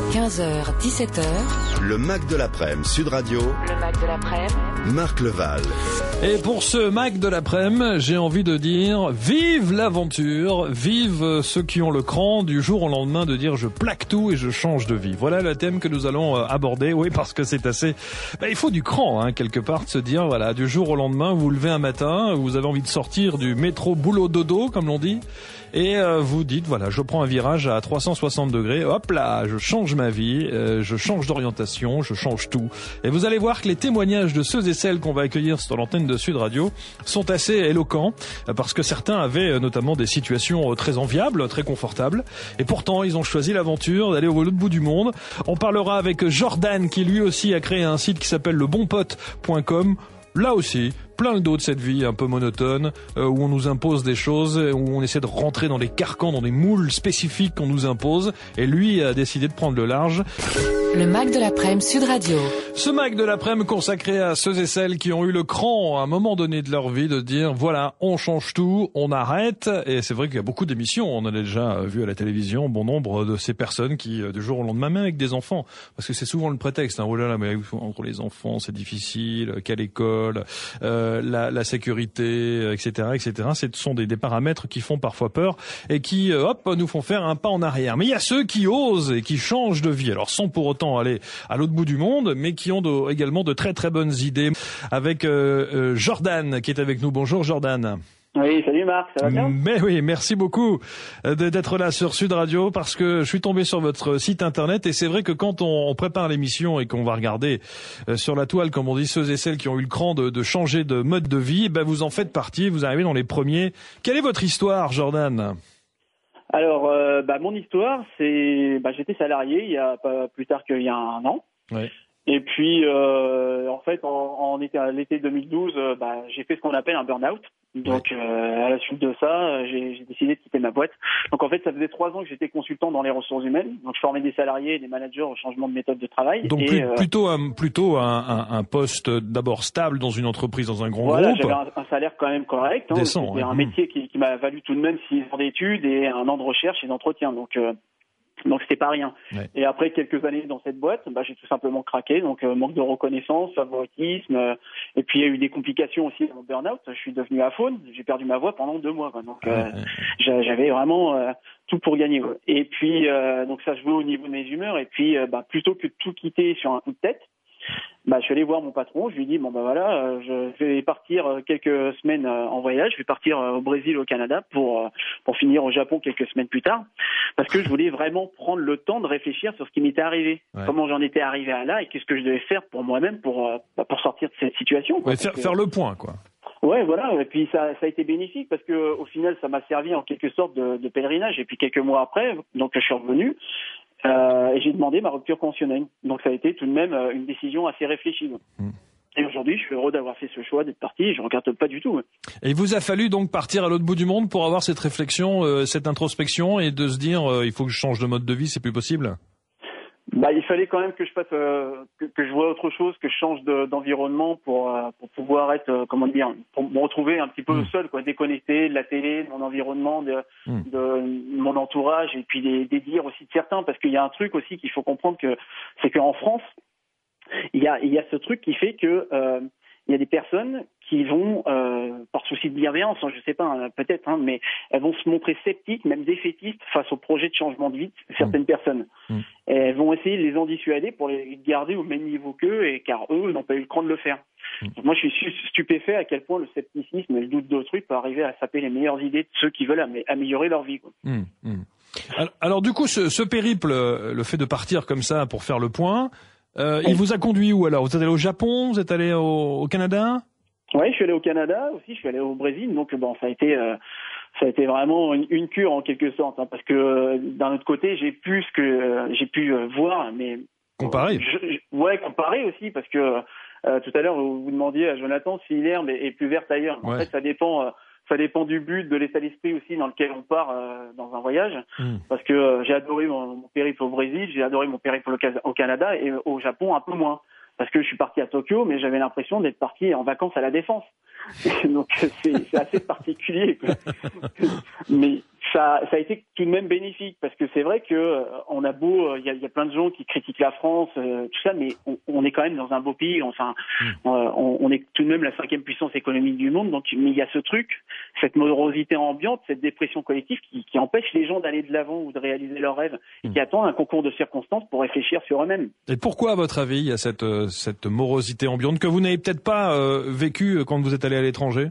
15h, 17h. Le Mac de l'après-midi, Sud Radio. Le Mac de l'après-midi. Marc Leval. Et pour ce Mac de l'après-midi, j'ai envie de dire vive l'aventure, vive ceux qui ont le cran du jour au lendemain de dire je plaque tout et je change de vie. Voilà le thème que nous allons aborder. Oui, parce que c'est assez... il faut du cran, quelque part, de se dire, voilà, du jour au lendemain, vous vous levez un matin, vous avez envie de sortir du métro boulot dodo, comme l'on dit, et vous dites, voilà, je prends un virage à 360 degrés, hop là, je change ma vie, je change d'orientation, je change tout. Et vous allez voir que les témoignages de ceux et celles qu'on va accueillir sur l'antenne de Sud Radio sont assez éloquents, parce que certains avaient notamment des situations très enviables, très confortables, et pourtant ils ont choisi l'aventure d'aller au l'autre bout du monde. On parlera avec Jordan, qui lui aussi a créé un site qui s'appelle lebonpote.com. Là aussi, plein le dos de cette vie un peu monotone, où on nous impose des choses, où on essaie de rentrer dans des carcans, dans des moules spécifiques qu'on nous impose, et lui a décidé de prendre le large. Le Mac de l'après-midi, Sud Radio. Ce Mac de l'après-midi consacré à ceux et celles qui ont eu le cran à un moment donné de leur vie de dire voilà, on change tout, on arrête. Et c'est vrai qu'il y a beaucoup d'émissions, on en a déjà vu à la télévision, bon nombre de ces personnes qui, du jour au lendemain, même avec des enfants, parce que c'est souvent le prétexte, oh là là, mais entre les enfants c'est difficile, quelle école, la sécurité, etc., etc. Ce sont des paramètres qui font parfois peur et qui, nous font faire un pas en arrière. Mais il y a ceux qui osent et qui changent de vie, alors sans pour autant aller à l'autre bout du monde, mais qui ont également de très très bonnes idées. Avec Jordan qui est avec nous. Bonjour Jordan. Oui, salut Marc, ça va bien ? Mais oui, merci beaucoup d'être là sur Sud Radio, parce que je suis tombé sur votre site internet et c'est vrai que quand on prépare l'émission et qu'on va regarder sur la toile, comme on dit, ceux et celles qui ont eu le cran de changer de mode de vie, vous en faites partie, vous arrivez dans les premiers. Quelle est votre histoire, Jordan ? Alors, mon histoire, c'est, j'étais salarié il y a pas plus tard qu'il y a un an. Ouais. Et puis, en fait, à l'été 2012, j'ai fait ce qu'on appelle un burn-out. Donc, à la suite de ça, j'ai décidé de quitter ma boîte. Donc, en fait, ça faisait 3 ans que j'étais consultant dans les ressources humaines. Donc, je formais des salariés et des managers au changement de méthode de travail. Donc, plutôt un poste d'abord stable dans une entreprise, dans un grand groupe. Voilà, j'avais un salaire quand même correct. Décent, C'était un métier qui m'a valu tout de même 6 ans d'études et un an de recherche et d'entretien. Donc c'était pas rien. Ouais. Et après quelques années dans cette boîte, j'ai tout simplement craqué. Donc manque de reconnaissance, favoritisme, et puis il y a eu des complications aussi dans mon burn-out. Je suis devenu aphone, j'ai perdu ma voix pendant 2 mois. Donc j'avais vraiment tout pour gagner. Et puis donc ça se voit au niveau de mes humeurs. Et puis plutôt que de tout quitter sur un coup de tête, je suis allé voir mon patron, je lui ai dit je vais partir quelques semaines en voyage, je vais partir au Brésil, au Canada pour finir au Japon quelques semaines plus tard, parce que je voulais vraiment prendre le temps de réfléchir sur ce qui m'était arrivé, comment j'en étais arrivé à là et qu'est-ce que je devais faire pour moi-même pour sortir de cette situation. Faire le point, quoi. Ouais, voilà. Et puis ça a été bénéfique parce que au final, ça m'a servi en quelque sorte de pèlerinage. Et puis quelques mois après, donc je suis revenu. Et j'ai demandé ma rupture conventionnelle. Donc ça a été tout de même une décision assez réfléchie. Et aujourd'hui, je suis heureux d'avoir fait ce choix, d'être parti. Je ne regrette pas du tout. Et il vous a fallu donc partir à l'autre bout du monde pour avoir cette réflexion, cette introspection et de se dire il faut que je change de mode de vie, c'est plus possible ? Il fallait quand même que je fasse que je vois autre chose, que je change d'environnement pour pouvoir être pour me retrouver un petit peu seul, déconnecté de la télé, de mon environnement, de mon entourage et puis des dires aussi de certains, parce qu'il y a un truc aussi qu'il faut comprendre, c'est qu'en France il y a ce truc qui fait que il y a des personnes qui vont, par souci de bienveillance, je sais pas, peut-être, mais elles vont se montrer sceptiques, même défaitistes, face au projet de changement de vie de certaines personnes. Et elles vont essayer de les en dissuader pour les garder au même niveau qu'eux, car eux n'ont pas eu le cran de le faire. Donc moi, je suis stupéfait à quel point le scepticisme et le doute d'autrui peut arriver à saper les meilleures idées de ceux qui veulent améliorer leur vie. Alors du coup, ce périple, le fait de partir comme ça pour faire le point, il vous a conduit où alors ? Vous êtes allé au Japon ? Vous êtes allé au Canada ? Oui, je suis allé au Canada aussi, je suis allé au Brésil, donc ça a été vraiment une cure en quelque sorte, parce que d'un autre côté, j'ai pu voir, mais comparer. Comparer aussi, parce que tout à l'heure vous demandiez à Jonathan si l'herbe est plus verte ailleurs. En fait, ça dépend du but, de l'état d'esprit aussi dans lequel on part dans un voyage, parce que j'ai adoré mon périple au Brésil, j'ai adoré mon périple au Canada et au Japon un peu moins. Parce que je suis parti à Tokyo, mais j'avais l'impression d'être parti en vacances à la Défense. Donc c'est assez particulier. Mais ça a été tout de même bénéfique parce que c'est vrai que on a beau, il y a plein de gens qui critiquent la France, tout ça, mais on est quand même dans un beau pays. Enfin, on est tout de même la 5e puissance économique du monde. Donc, mais il y a ce truc, cette morosité ambiante, cette dépression collective qui empêche les gens d'aller de l'avant ou de réaliser leurs rêves, et qui attendent un concours de circonstances pour réfléchir sur eux-mêmes. Et pourquoi, à votre avis, il y a cette morosité ambiante que vous n'avez peut-être pas vécue quand vous êtes allé à l'étranger?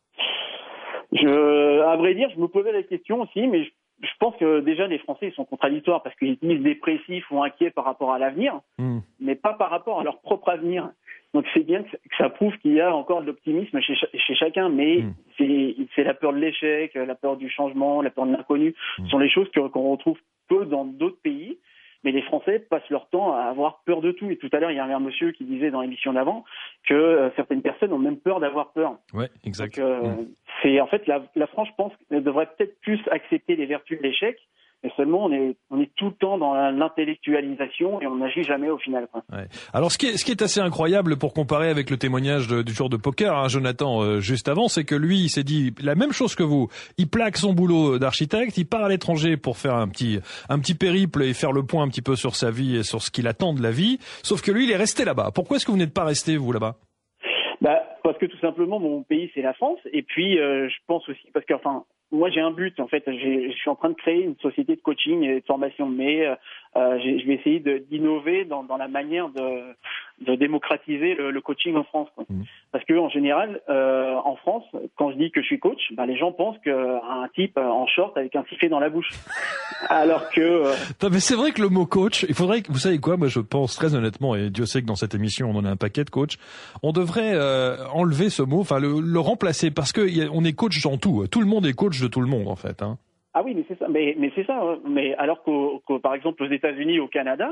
À vrai dire, je me posais la question aussi, mais je pense que déjà les Français ils sont contradictoires parce qu'ils disent dépressifs ou inquiets par rapport à l'avenir, mais pas par rapport à leur propre avenir. Donc c'est bien que ça prouve qu'il y a encore de l'optimisme chez chacun, mais c'est la peur de l'échec, la peur du changement, la peur de l'inconnu. Ce sont les choses qu'on retrouve peu dans d'autres pays. Mais les Français passent leur temps à avoir peur de tout. Et tout à l'heure, il y avait un monsieur qui disait dans l'émission d'avant que certaines personnes ont même peur d'avoir peur. Ouais, exact. Donc, c'est en fait la France, je pense, devrait peut-être plus accepter les vertus de l'échec. Mais seulement, on est tout le temps dans l'intellectualisation et on n'agit jamais au final. Quoi. Ouais. Alors, ce qui est assez incroyable pour comparer avec le témoignage du jour de poker, hein, Jonathan, juste avant, c'est que lui, il s'est dit la même chose que vous. Il plaque son boulot d'architecte, il part à l'étranger pour faire un petit périple et faire le point un petit peu sur sa vie et sur ce qu'il attend de la vie. Sauf que lui, il est resté là-bas. Pourquoi est-ce que vous n'êtes pas resté, vous, là-bas? Parce que tout simplement, mon pays, c'est la France. Et puis, je pense aussi, parce que, moi, j'ai un but, en fait. Je suis en train de créer une société de coaching et de formation, mais je vais essayer d'innover dans la manière de démocratiser le coaching en France. Quoi. Parce que en général, en France, quand je dis que je suis coach, les gens pensent qu'un type en short avec un sifflet dans la bouche. Alors que... Non, mais c'est vrai que le mot coach, il faudrait que, vous savez quoi, moi je pense très honnêtement, et Dieu sait que dans cette émission on en a un paquet de coachs, on devrait enlever ce mot, le remplacer, parce que on est coach dans tout. Tout le monde est coach de tout le monde en fait. Hein. Ah oui, mais c'est ça. Mais c'est ça. Hein. Mais alors que par exemple aux États-Unis, au Canada,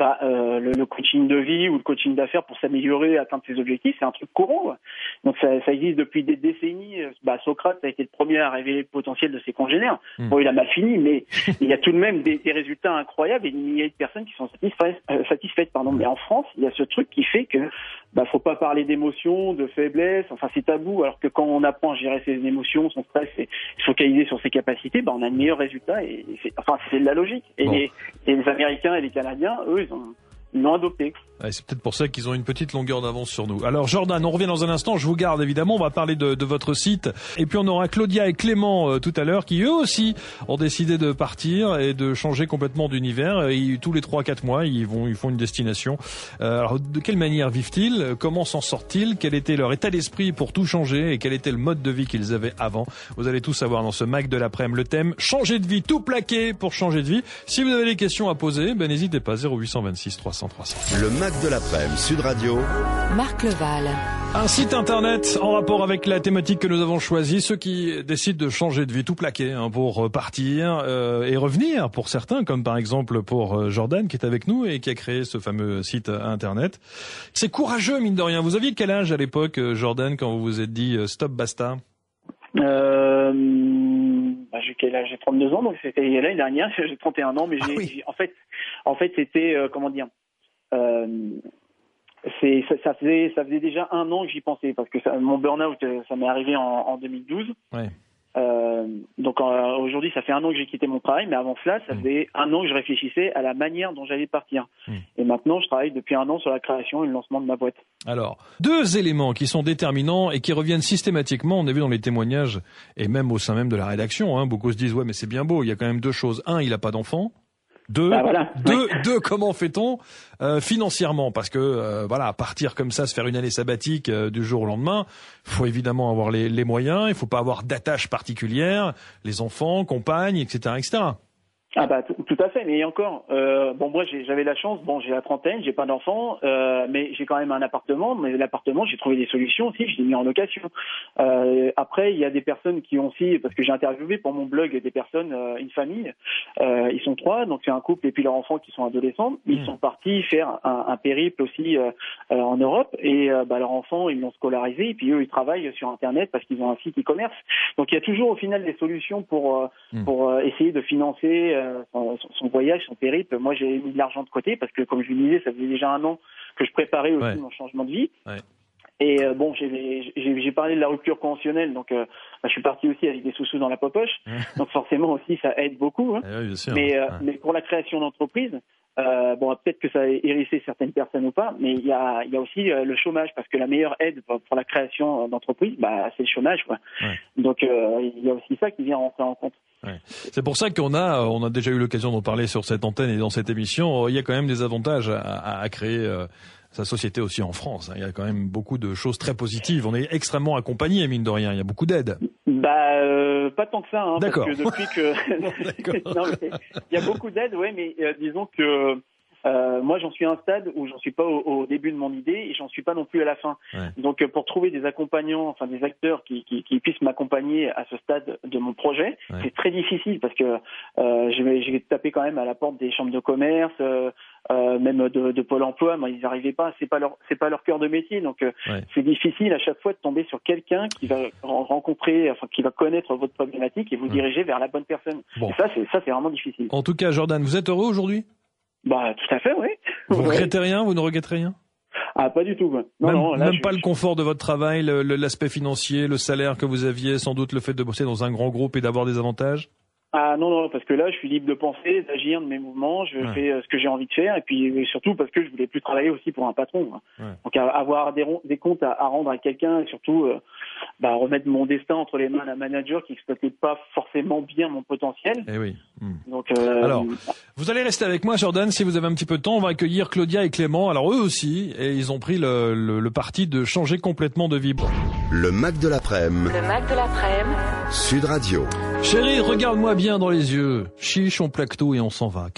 le coaching de vie ou le coaching d'affaires pour s'améliorer, atteindre ses objectifs, c'est un truc courant. Donc ça existe depuis des décennies. Socrate a été le premier à révéler le potentiel de ses congénères. Bon, il a mal fini, mais il y a tout de même des résultats incroyables et des milliers de personnes qui sont satisfaites. Mais en France, il y a ce truc qui fait que faut pas parler d'émotions, de faiblesse. Enfin, c'est tabou. Alors que quand on apprend à gérer ses émotions, son stress et se focaliser sur ses capacités, on a de meilleurs résultats. Et c'est de la logique. Et bon. Les Américains et les Canadiens, eux, ils l'ont adopté. Ouais, c'est peut-être pour ça qu'ils ont une petite longueur d'avance sur nous. Alors Jordan, on revient dans un instant, je vous garde évidemment, on va parler de votre site. Et puis on aura Claudia et Clément tout à l'heure qui eux aussi ont décidé de partir et de changer complètement d'univers. Et tous les 3-4 mois, ils font une destination. Alors de quelle manière vivent-ils? Comment s'en sortent-ils? Quel était leur état d'esprit pour tout changer? Et quel était le mode de vie qu'ils avaient avant? Vous allez tout savoir dans ce Mac de l'après-midi. Le thème, changer de vie, tout plaqué pour changer de vie. Si vous avez des questions à poser, n'hésitez pas, 0826 300 300. Le Mac de l'après-midi, Sud Radio. Marc Leval. Un site internet en rapport avec la thématique que nous avons choisie. Ceux qui décident de changer de vie, tout plaquer pour partir et revenir pour certains, comme par exemple pour Jordan qui est avec nous et qui a créé ce fameux site internet. C'est courageux, mine de rien. Vous aviez quel âge à l'époque, Jordan, quand vous vous êtes dit stop, basta? J'ai quel âge? J'ai 32 ans, donc c'était l'année dernière. J'ai 31 ans, mais en fait, c'était ça faisait déjà 1 an que j'y pensais parce que mon burn-out ça m'est arrivé en 2012. Ouais. Donc aujourd'hui ça fait 1 an que j'ai quitté mon travail, mais avant cela ça faisait 1 an que je réfléchissais à la manière dont j'allais partir. Et maintenant je travaille depuis 1 an sur la création et le lancement de ma boîte. Alors 2 éléments qui sont déterminants et qui reviennent systématiquement, on a vu dans les témoignages et même au sein même de la rédaction, beaucoup se disent ouais mais c'est bien beau, il y a quand même 2 choses. 1, il a pas d'enfant. Deux, comment fait-on financièrement? Parce que partir comme ça, se faire une année sabbatique du jour au lendemain, faut évidemment avoir les moyens, il faut pas avoir d'attache particulière, les enfants, compagne, etc., etc. Tout à fait, mais encore, moi j'avais la chance, j'ai la trentaine, j'ai pas d'enfants, mais j'ai quand même un appartement, mais l'appartement j'ai trouvé des solutions aussi, je l'ai mis en location. Après il y a des personnes qui ont aussi, parce que j'ai interviewé pour mon blog des personnes, une famille, ils sont 3, donc c'est un couple et puis leurs enfants qui sont adolescents, ils sont partis faire un périple aussi en Europe et leurs enfants ils l'ont scolarisé et puis eux ils travaillent sur internet parce qu'ils ont un site e-commerce. Donc il y a toujours au final des solutions pour essayer de financer son voyage, son périple. Moi, j'ai mis de l'argent de côté parce que, comme je vous disais, ça faisait déjà 1 an que je préparais aussi mon changement de vie. Ouais. Et bon, j'ai parlé de la rupture conventionnelle, donc je suis parti aussi avec des sous-sous dans la poche, donc forcément aussi ça aide beaucoup. Hein. Oui, bien sûr. Mais pour la création d'entreprise, bon, peut-être que ça a hérissé certaines personnes ou pas, mais il y a aussi le chômage, parce que la meilleure aide pour la création d'entreprise, c'est le chômage, quoi. Ouais. Donc il y a aussi ça qui vient rentrer en compte. Ouais. C'est pour ça qu'on a déjà eu l'occasion d'en parler sur cette antenne et dans cette émission. Il y a quand même des avantages à créer sa société aussi en France. Il y a quand même beaucoup de choses très positives. On est extrêmement accompagné, mine de rien. Il y a beaucoup d'aides. Pas tant que ça, hein. D'accord. Parce que depuis que non, mais il y a beaucoup d'aides, ouais, mais disons que moi, j'en suis à un stade où j'en suis pas au début de mon idée et j'en suis pas non plus à la fin. Ouais. Donc, pour trouver des accompagnants, enfin des acteurs qui puissent m'accompagner à ce stade de mon projet, ouais, c'est très difficile parce que je vais taper quand même à la porte des chambres de commerce, même de Pôle Emploi. Moi, ils n'arrivaient pas. C'est pas leur cœur de métier. Donc, ouais, c'est difficile à chaque fois de tomber sur quelqu'un qui va rencontrer, enfin qui va connaître votre problématique et vous diriger vers la bonne personne. Bon. Et ça, c'est vraiment difficile. En tout cas, Jordan, vous êtes heureux aujourd'hui ? Tout à fait, oui. Vous regrettez rien, vous ne regrettez rien ? Pas du tout. Même pas le confort de votre travail, l'aspect financier, le salaire que vous aviez, sans doute le fait de bosser dans un grand groupe et d'avoir des avantages ? Non, parce que là, je suis libre de penser, d'agir de mes mouvements, je fais ce que j'ai envie de faire, et puis surtout parce que je voulais plus travailler aussi pour un patron. Ouais. Donc avoir des comptes à rendre à quelqu'un, et surtout remettre mon destin entre les mains d'un manager qui exploitait pas forcément bien mon potentiel. Eh oui. Donc alors, vous allez rester avec moi, Jordan, si vous avez un petit peu de temps. On va accueillir Claudia et Clément. Alors eux aussi, et ils ont pris le parti de changer complètement de vie. Le Mac de l'après-midi. Le Mac de l'après-midi. Sud Radio. Chérie, regarde-moi bien dans les yeux. Chiche, on plaque tout et on s'en va.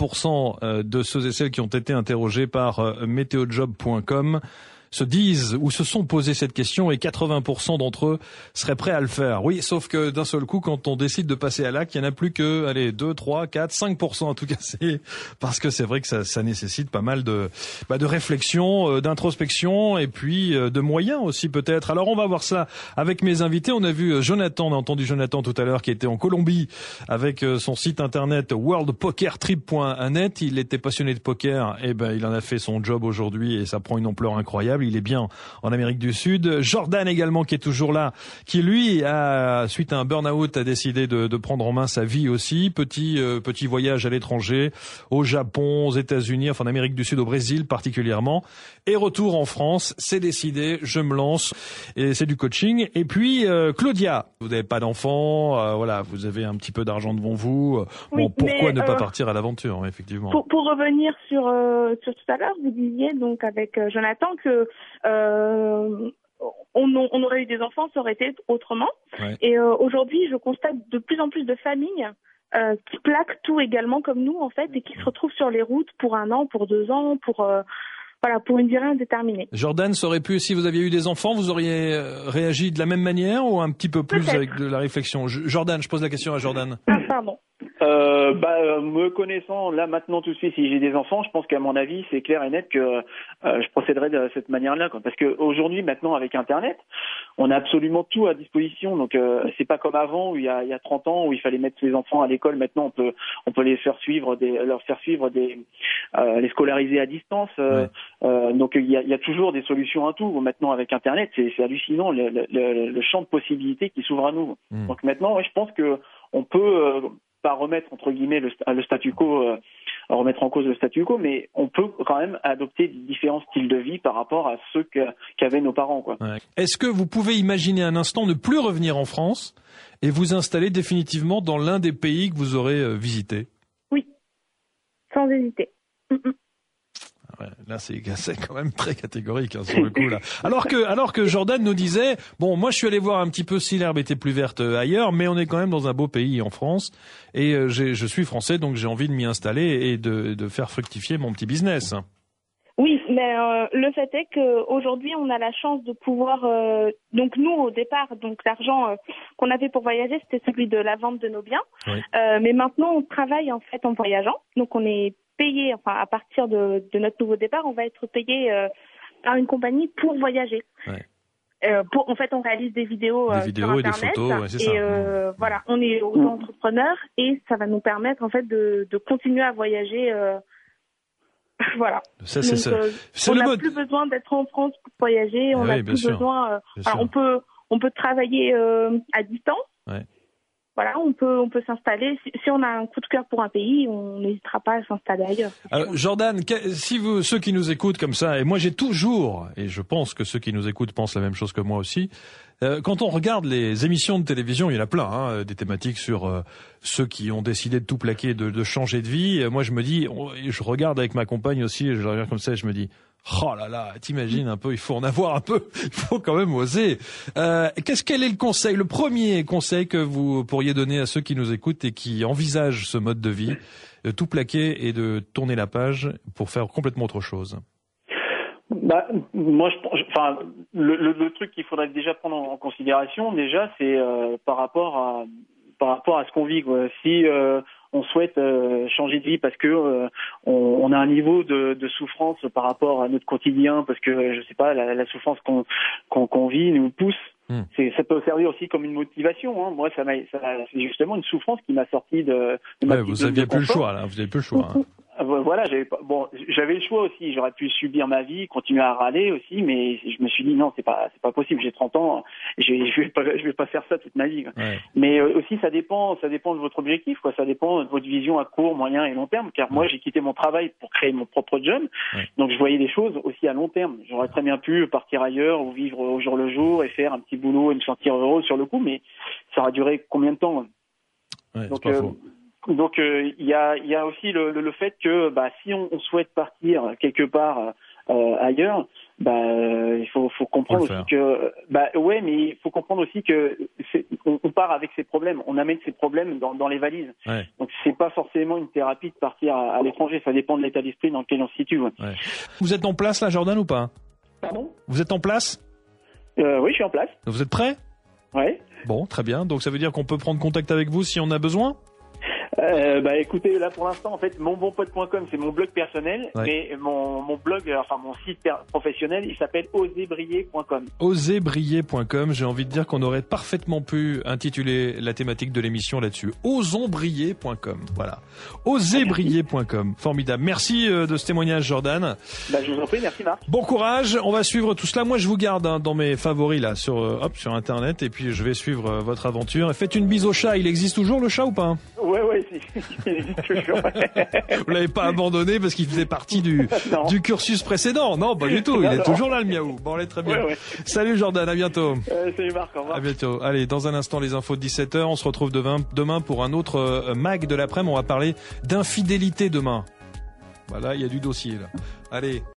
80% de ceux et celles qui ont été interrogés par meteojob.com se disent ou se sont posé cette question et 80% d'entre eux seraient prêts à le faire. Oui, sauf que d'un seul coup, quand on décide de passer à l'acte, il n'y en a plus que 2, 3, 4, 5% à tout casser, parce que c'est vrai que ça nécessite pas mal de réflexion, d'introspection et puis de moyens aussi peut-être. Alors on va voir ça avec mes invités. On a vu Jonathan, on a entendu Jonathan tout à l'heure qui était en Colombie avec son site internet worldpokertrip.net. Il était passionné de poker et il en a fait son job aujourd'hui et ça prend une ampleur incroyable. Il est bien en Amérique du Sud. Jordan également qui est toujours là, qui lui suite à un burn-out a décidé de prendre en main sa vie aussi. Petit voyage à l'étranger, au Japon, aux États-Unis, enfin en Amérique du Sud, au Brésil particulièrement. Et retour en France, c'est décidé, je me lance et c'est du coaching. Et puis Claudia, vous n'avez pas d'enfant, voilà, vous avez un petit peu d'argent devant vous. Oui, pourquoi ne pas partir à l'aventure, effectivement. Pour revenir sur tout à l'heure, vous disiez donc avec Jonathan que on aurait eu des enfants, ça aurait été autrement. Ouais. Et aujourd'hui, je constate de plus en plus de familles qui plaquent tout également comme nous en fait et qui se retrouvent sur les routes pour 1 an, pour 2 ans, pour une durée indéterminée. Jordan, ça aurait pu, si vous aviez eu des enfants, vous auriez réagi de la même manière ou un petit peu plus peut-être avec de la réflexion? Jordan, je pose la question à Jordan. Pardon. Me connaissant là maintenant tout de suite, si j'ai des enfants, je pense qu'à mon avis c'est clair et net que je procéderai de cette manière-là, quoi. Parce que aujourd'hui, maintenant avec Internet, on a absolument tout à disposition. Donc c'est pas comme avant où il y a 30 ans où il fallait mettre ses enfants à l'école. Maintenant on peut les faire suivre les scolariser à distance. Donc il y a toujours des solutions à tout. Maintenant avec Internet, c'est hallucinant le champ de possibilités qui s'ouvre à nous. Donc maintenant, je pense que on peut pas remettre entre guillemets le statu quo, remettre en cause le statu quo, mais on peut quand même adopter différents styles de vie par rapport à ceux qu'avaient nos parents, quoi. Ouais. Est-ce que vous pouvez imaginer un instant ne plus revenir en France et vous installer définitivement dans l'un des pays que vous aurez visité? Oui, sans hésiter. Ouais, là, c'est quand même très catégorique sur le coup là. Alors que Jordan nous disait, bon, moi je suis allé voir un petit peu si l'herbe était plus verte ailleurs, mais on est quand même dans un beau pays en France et je suis français, donc j'ai envie de m'y installer et de faire fructifier mon petit business. Oui, mais le fait est qu'aujourd'hui, on a la chance de pouvoir... donc nous, au départ, donc l'argent qu'on avait pour voyager, c'était celui de la vente de nos biens. Oui. Mais maintenant, on travaille en fait en voyageant. Donc on est payé, enfin à partir de notre nouveau départ, on va être payé par une compagnie pour voyager. Ouais. En fait, on réalise des vidéos sur Internet, et des photos, ouais, c'est ça. Voilà, on est auto-entrepreneurs et ça va nous permettre en fait de continuer à voyager Voilà. Ça, c'est ça. On n'a plus besoin d'être en France pour voyager. On n'a plus besoin. On peut travailler à distance. Ouais. Voilà, on peut s'installer. Si on a un coup de cœur pour un pays, on n'hésitera pas à s'installer ailleurs. Alors, Jordan, si ceux qui nous écoutent comme ça, et moi j'ai toujours, et je pense que ceux qui nous écoutent pensent la même chose que moi aussi, quand on regarde les émissions de télévision, il y en a plein, hein, des thématiques sur ceux qui ont décidé de tout plaquer, de changer de vie. Moi je me dis, je regarde avec ma compagne aussi, je regarde comme ça et je me dis, oh là là, t'imagines un peu, il faut en avoir un peu, il faut quand même oser. Quel est le conseil, le premier conseil que vous pourriez donner à ceux qui nous écoutent et qui envisagent ce mode de vie, de tout plaquer et de tourner la page pour faire complètement autre chose? Moi, le truc qu'il faudrait déjà prendre en considération, déjà, c'est par rapport à ce qu'on vit, quoi. Si on souhaite changer de vie parce que on a un niveau de souffrance par rapport à notre quotidien, parce que je sais pas, la souffrance qu'on vit nous pousse. Ça peut servir aussi comme une motivation. Hein. Moi, c'est justement une souffrance qui m'a sorti de ma petite zone de confort. Vous aviez plus le choix là. Vous avez plus le choix. Hein. Voilà, j'avais le choix aussi. J'aurais pu subir ma vie, continuer à râler aussi, mais je me suis dit non, c'est pas possible. J'ai 30 ans, je vais pas faire ça toute ma vie. Quoi. Ouais. Mais aussi, ça dépend de votre objectif, quoi. Ça dépend de votre vision à court, moyen et long terme. Car moi, j'ai quitté mon travail pour créer mon propre job, donc je voyais des choses aussi à long terme. J'aurais très bien pu partir ailleurs ou vivre au jour le jour et faire un petit boulot et me sentir heureux sur le coup, mais ça aura duré combien de temps? Ouais, donc il y a aussi le fait que si on souhaite partir quelque part ailleurs, il faut comprendre aussi que mais il faut comprendre aussi que on part avec ses problèmes, on amène ses problèmes dans les valises. Ouais. Donc c'est pas forcément une thérapie de partir à l'étranger, ça dépend de l'état d'esprit dans lequel on se situe. Ouais. Ouais. Vous êtes en place là, Jordan, ou pas? Pardon? Vous êtes en place? Oui, je suis en place. Vous êtes prêt? Ouais. Bon, très bien. Donc ça veut dire qu'on peut prendre contact avec vous si on a besoin? Écoutez, là pour l'instant, en fait, monbonpote.com, c'est mon blog personnel, mais mon blog, mon site professionnel, il s'appelle oserbriller.com. Oserbriller.com, j'ai envie de dire qu'on aurait parfaitement pu intituler la thématique de l'émission là-dessus. Osonsbriller.com, voilà. Oserbriller.com, formidable. Merci de ce témoignage, Jordan. Je vous en prie, merci Marc. Bon courage, on va suivre tout cela. Moi, je vous garde dans mes favoris là sur Internet, et puis je vais suivre votre aventure. Et faites une bise au chat. Il existe toujours le chat ou pas? Ouais, si. Vous l'avez pas abandonné parce qu'il faisait partie du cursus précédent? Non, pas du tout. Il est toujours là, le miaou. Bon, allez, très bien. Ouais. Salut Jordan, à bientôt. Salut Marc, au revoir. À bientôt. Allez, dans un instant, les infos de 17h. On se retrouve demain pour un autre mag de l'après-midi. On va parler d'infidélité demain. Voilà, il y a du dossier là. Allez.